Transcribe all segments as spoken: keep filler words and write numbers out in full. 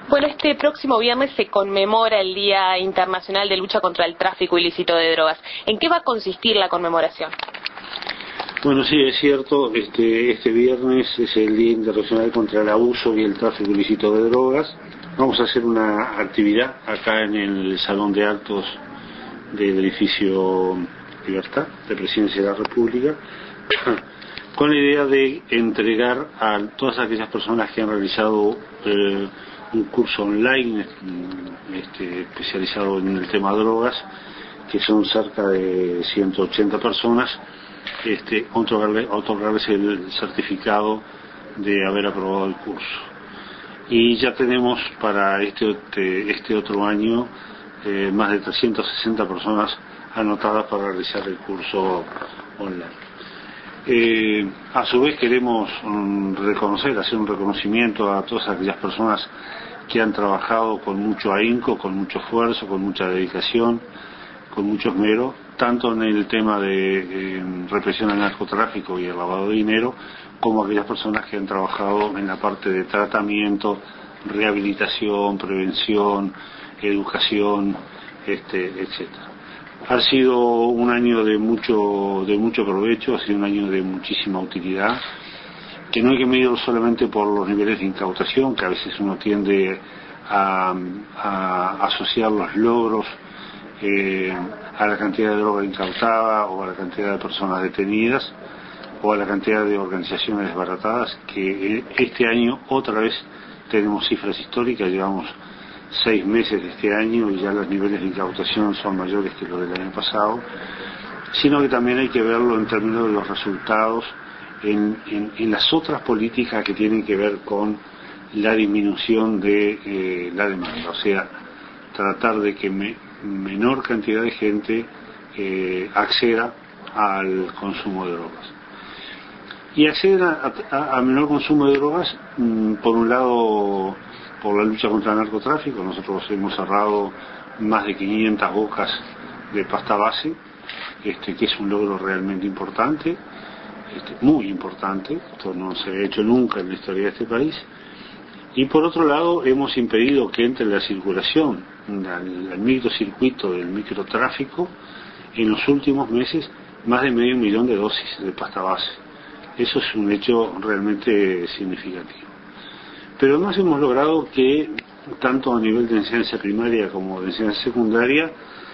Bueno, este próximo viernes se conmemora el Día Internacional de Lucha contra el Tráfico Ilícito de Drogas. ¿En qué va a consistir la conmemoración? Bueno, sí, es cierto, este, este viernes es el Día Internacional contra el Abuso y el Tráfico Ilícito de Drogas. Vamos a hacer una actividad acá en el Salón de Actos del edificio Libertad, de Presidencia de la República, con la idea de entregar a todas aquellas personas que han realizado eh, un curso online este, especializado en el tema drogas, que son cerca de ciento ochenta personas, este, otorgarle, otorgarles el certificado de haber aprobado el curso. Y ya tenemos para este, este otro año eh, más de trescientas sesenta personas anotadas para realizar el curso online. Eh, a su vez queremos um, reconocer, hacer un reconocimiento a todas aquellas personas que han trabajado con mucho ahínco, con mucho esfuerzo, con mucha dedicación, con mucho esmero, tanto en el tema de eh, represión al narcotráfico y el lavado de dinero, como aquellas personas que han trabajado en la parte de tratamiento, rehabilitación, prevención, educación, este, etcétera. Ha sido un año de mucho, de mucho provecho, ha sido un año de muchísima utilidad, que no hay que medirlo solamente por los niveles de incautación, que a veces uno tiende a, a asociar los logros eh, a la cantidad de droga incautada o a la cantidad de personas detenidas o a la cantidad de organizaciones desbaratadas, que este año otra vez tenemos cifras históricas, llevamos seis meses de este año y ya los niveles de incautación son mayores que los del año pasado, sino que también hay que verlo en términos de los resultados en, en, en las otras políticas que tienen que ver con la disminución de eh, la demanda, o sea, tratar de que me, menor cantidad de gente eh, acceda al consumo de drogas. Y acceder a, a, a menor consumo de drogas, mmm, por un lado, por la lucha contra el narcotráfico. Nosotros hemos cerrado más de quinientas bocas de pasta base, este, que es un logro realmente importante, este, muy importante. Esto no se ha hecho nunca en la historia de este país. Y por otro lado, hemos impedido que entre la circulación, al, al microcircuito del microtráfico, en los últimos meses, más de medio millón de dosis de pasta base. Eso es un hecho realmente significativo. Pero además hemos logrado que, tanto a nivel de enseñanza primaria como de enseñanza secundaria,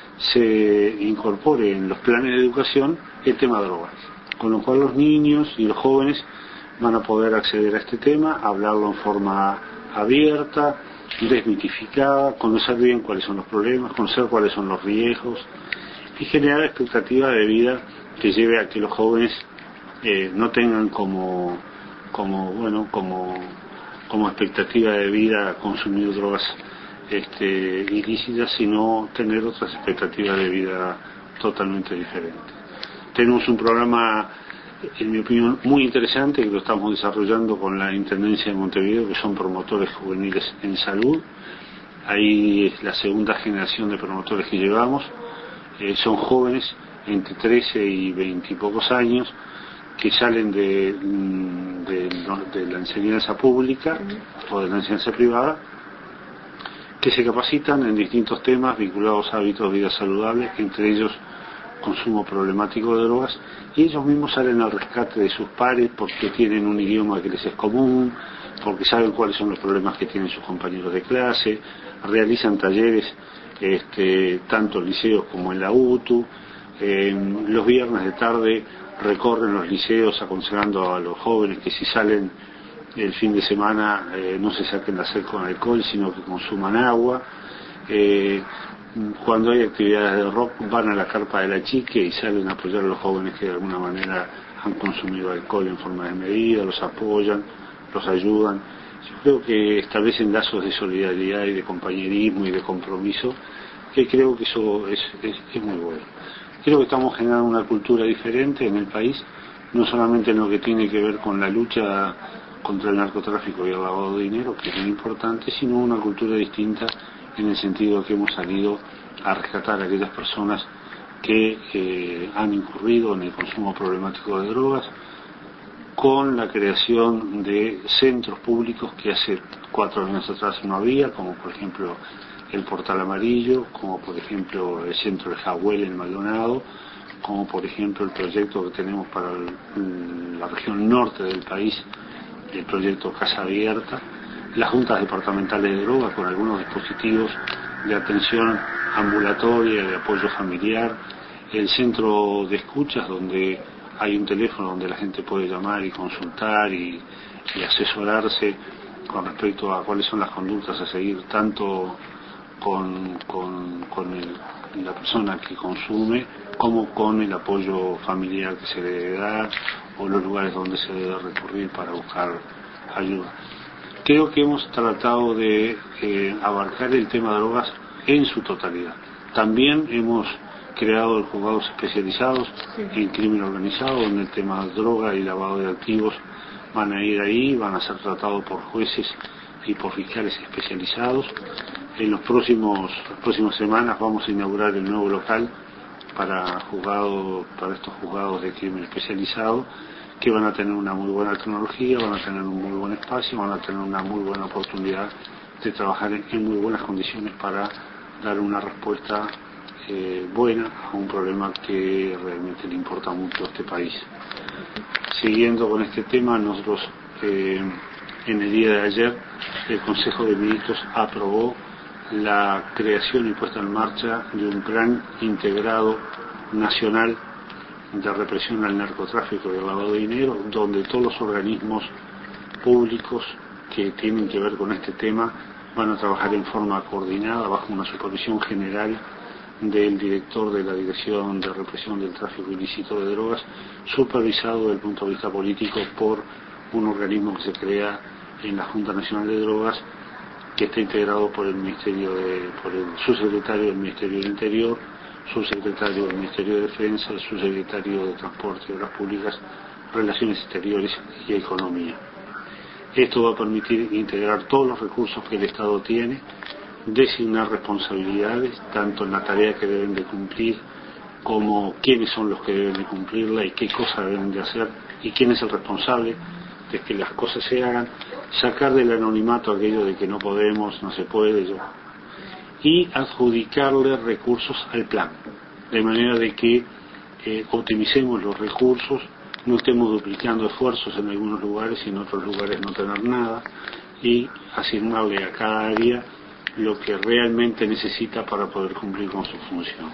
se incorpore en los planes de educación el tema drogas, con lo cual los niños y los jóvenes van a poder acceder a este tema, hablarlo en forma abierta, desmitificada, conocer bien cuáles son los problemas, conocer cuáles son los riesgos y generar expectativa de vida que lleve a que los jóvenes eh, no tengan como, como, bueno, como, como expectativa de vida consumir drogas este, ilícitas, sino tener otras expectativas de vida totalmente diferentes. Tenemos un programa, en mi opinión, muy interesante, que lo estamos desarrollando con la Intendencia de Montevideo, que son promotores juveniles en salud. Ahí es la segunda generación de promotores que llevamos. Eh, son jóvenes entre trece y veinte y pocos años, que salen de, de, de la enseñanza pública o de la enseñanza privada, que se capacitan en distintos temas vinculados a hábitos de vida saludables, entre ellos consumo problemático de drogas, y ellos mismos salen al rescate de sus pares porque tienen un idioma que les es común, porque saben cuáles son los problemas que tienen sus compañeros de clase, realizan talleres este, tanto en liceos como en la U T U, eh, los viernes de tarde recorren los liceos aconsejando a los jóvenes que si salen el fin de semana eh, no se saquen de hacer con alcohol, sino que consuman agua. Eh, cuando hay actividades de rock van a la carpa de la chique y salen a apoyar a los jóvenes que de alguna manera han consumido alcohol en forma de medida, los apoyan, los ayudan. Yo creo que establecen lazos de solidaridad y de compañerismo y de compromiso, que creo que eso es, es, es muy bueno. Creo que estamos generando una cultura diferente en el país, no solamente en lo que tiene que ver con la lucha contra el narcotráfico y el lavado de dinero, que es muy importante, sino una cultura distinta en el sentido de que hemos salido a rescatar a aquellas personas que eh, han incurrido en el consumo problemático de drogas, con la creación de centros públicos que hace cuatro años atrás no había, como por ejemplo el Portal Amarillo, como por ejemplo el centro de Jawel en Maldonado, como por ejemplo el proyecto que tenemos para el, la región norte del país, el proyecto Casa Abierta, las juntas departamentales de drogas con algunos dispositivos de atención ambulatoria, de apoyo familiar, el centro de escuchas donde hay un teléfono donde la gente puede llamar y consultar y, y asesorarse con respecto a cuáles son las conductas a seguir tanto con, con, con el, la persona que consume como con el apoyo familiar que se debe dar o los lugares donde se debe recurrir para buscar ayuda. Creo que hemos tratado de eh, abarcar el tema de drogas en su totalidad. También hemos creado los juzgados especializados en crimen organizado, donde el tema de droga y lavado de activos van a ir ahí, van a ser tratados por jueces y por fiscales especializados. En los próximos, las próximas semanas vamos a inaugurar el nuevo local para juzgado, para estos juzgados de crimen especializado, que van a tener una muy buena tecnología, van a tener un muy buen espacio, van a tener una muy buena oportunidad de trabajar en, en muy buenas condiciones para dar una respuesta eh, buena a un problema que realmente le importa mucho a este país. Siguiendo con este tema, nosotros eh, en el día de ayer el Consejo de Ministros aprobó la creación y puesta en marcha de un plan integrado nacional de represión al narcotráfico y al lavado de dinero, donde todos los organismos públicos que tienen que ver con este tema van a trabajar en forma coordinada bajo una supervisión general del director de la Dirección de Represión del Tráfico Ilícito de Drogas, supervisado desde el punto de vista político por un organismo que se crea en la Junta Nacional de Drogas, que está integrado por el Ministerio de, por el subsecretario del Ministerio del Interior, subsecretario del Ministerio de Defensa, el subsecretario de Transporte y Obras Públicas, Relaciones Exteriores y Economía. Esto va a permitir integrar todos los recursos que el Estado tiene, designar responsabilidades, tanto en la tarea que deben de cumplir, como quiénes son los que deben de cumplirla y qué cosas deben de hacer, y quién es el responsable de que las cosas se hagan, sacar del anonimato aquello de que no podemos, no se puede, yo, y adjudicarle recursos al plan, de manera de que eh, optimicemos los recursos, no estemos duplicando esfuerzos en algunos lugares y en otros lugares no tener nada, y asignarle a cada área lo que realmente necesita para poder cumplir con su función.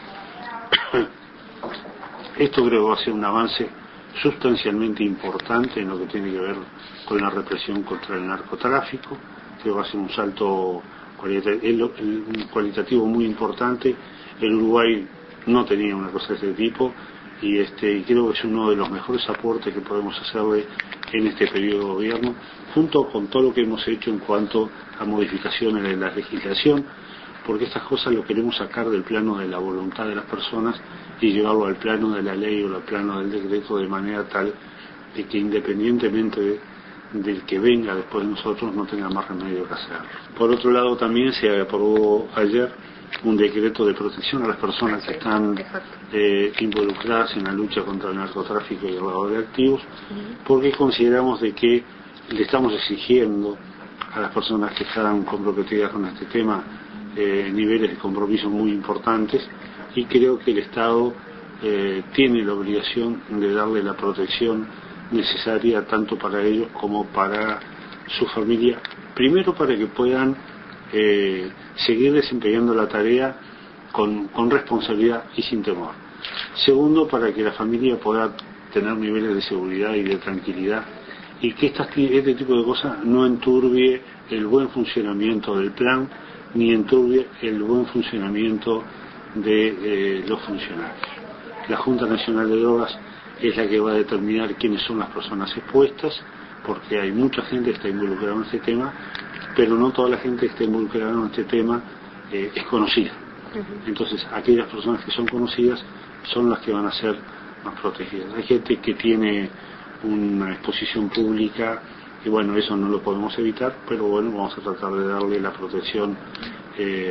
Esto creo que va a ser un avance sustancialmente importante en lo que tiene que ver con la represión contra el narcotráfico, que va a ser un salto cualitativo muy importante. El Uruguay no tenía una cosa de este tipo y este y creo que es uno de los mejores aportes que podemos hacerle en este periodo de gobierno, junto con todo lo que hemos hecho en cuanto a modificaciones de la legislación, porque estas cosas lo queremos sacar del plano de la voluntad de las personas y llevarlo al plano de la ley o al plano del decreto, de manera tal de que independientemente de, del que venga después de nosotros no tenga más remedio que hacerlo. Por otro lado, también se aprobó ayer un decreto de protección a las personas que están eh, involucradas en la lucha contra el narcotráfico y el lavado de activos, porque consideramos de que le estamos exigiendo a las personas que están comprometidas con este tema eh, niveles de compromiso muy importantes, y creo que el Estado eh, tiene la obligación de darle la protección necesaria tanto para ellos como para su familia, primero para que puedan eh, seguir desempeñando la tarea con, con responsabilidad y sin temor. Segundo, para que la familia pueda tener niveles de seguridad y de tranquilidad, y que estas, este tipo de cosas no enturbie el buen funcionamiento del plan, ni enturbie el buen funcionamiento de eh, los funcionarios. La Junta Nacional de Drogas es la que va a determinar quiénes son las personas expuestas, porque hay mucha gente que está involucrada en este tema, pero no toda la gente que está involucrada en este tema eh, es conocida. Entonces, aquellas personas que son conocidas son las que van a ser más protegidas. Hay gente que tiene una exposición pública y bueno, eso no lo podemos evitar, pero bueno, vamos a tratar de darle la protección eh,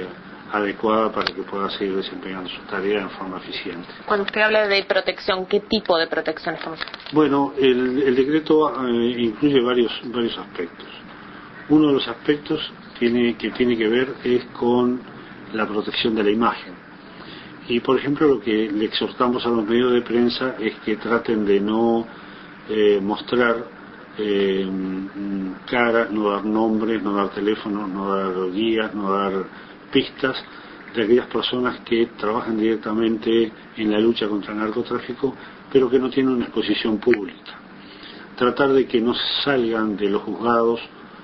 adecuada para que pueda seguir desempeñando su tarea en forma eficiente. Cuando usted habla de protección, ¿qué tipo de protección estamos hablando? Bueno, el, el decreto eh, incluye varios, varios aspectos. Uno de los aspectos tiene, que tiene que ver es con la protección de la imagen. Y, por ejemplo, lo que le exhortamos a los medios de prensa es que traten de no eh, mostrar eh, cara, no dar nombres, no dar teléfonos, no dar guías, no dar pistas de aquellas personas que trabajan directamente en la lucha contra el narcotráfico, pero que no tienen una exposición pública. Tratar de que no salgan de los juzgados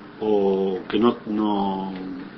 o que no, no,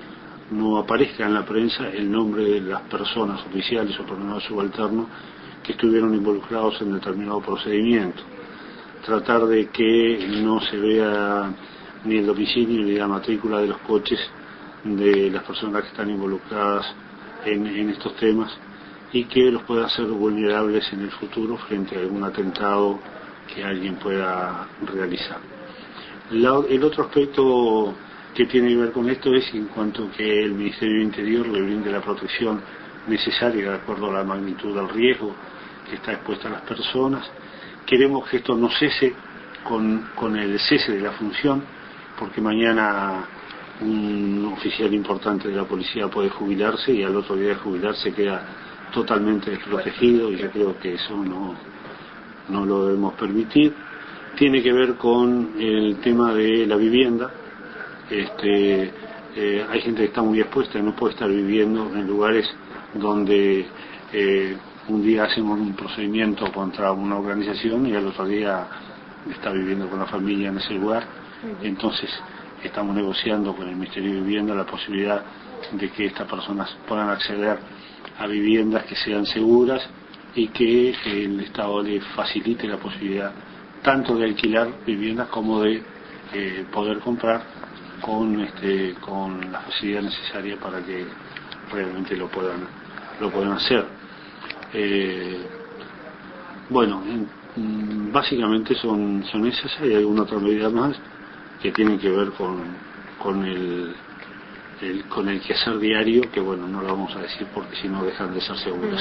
no aparezca en la prensa el nombre de las personas oficiales o personal subalterno que estuvieron involucrados en determinado procedimiento. Tratar de que no se vea ni el domicilio ni la matrícula de los coches de las personas que están involucradas en, en estos temas y que los pueda hacer vulnerables en el futuro frente a algún atentado que alguien pueda realizar. La, el otro aspecto que tiene que ver con esto es en cuanto que el Ministerio del Interior le brinde la protección necesaria de acuerdo a la magnitud del riesgo que está expuesta a las personas. Queremos que esto no cese con, con el cese de la función, porque mañana un oficial importante de la policía puede jubilarse y al otro día de jubilarse queda totalmente desprotegido, y yo creo que eso no, no lo debemos permitir. Tiene que ver con el tema de la vivienda. Este, eh, hay gente que está muy expuesta y no puede estar viviendo en lugares donde eh, un día hacemos un procedimiento contra una organización y al otro día está viviendo con la familia en ese lugar. Entonces estamos negociando con el Ministerio de Vivienda la posibilidad de que estas personas puedan acceder a viviendas que sean seguras y que el Estado les facilite la posibilidad tanto de alquilar viviendas como de eh, poder comprar con este con la facilidad necesaria para que realmente lo puedan lo puedan hacer. Eh, bueno, en, básicamente son son esas. Hay alguna otra medida más que tienen que ver con con el, el con el quehacer diario, que bueno, no lo vamos a decir porque si no dejan de ser seguras.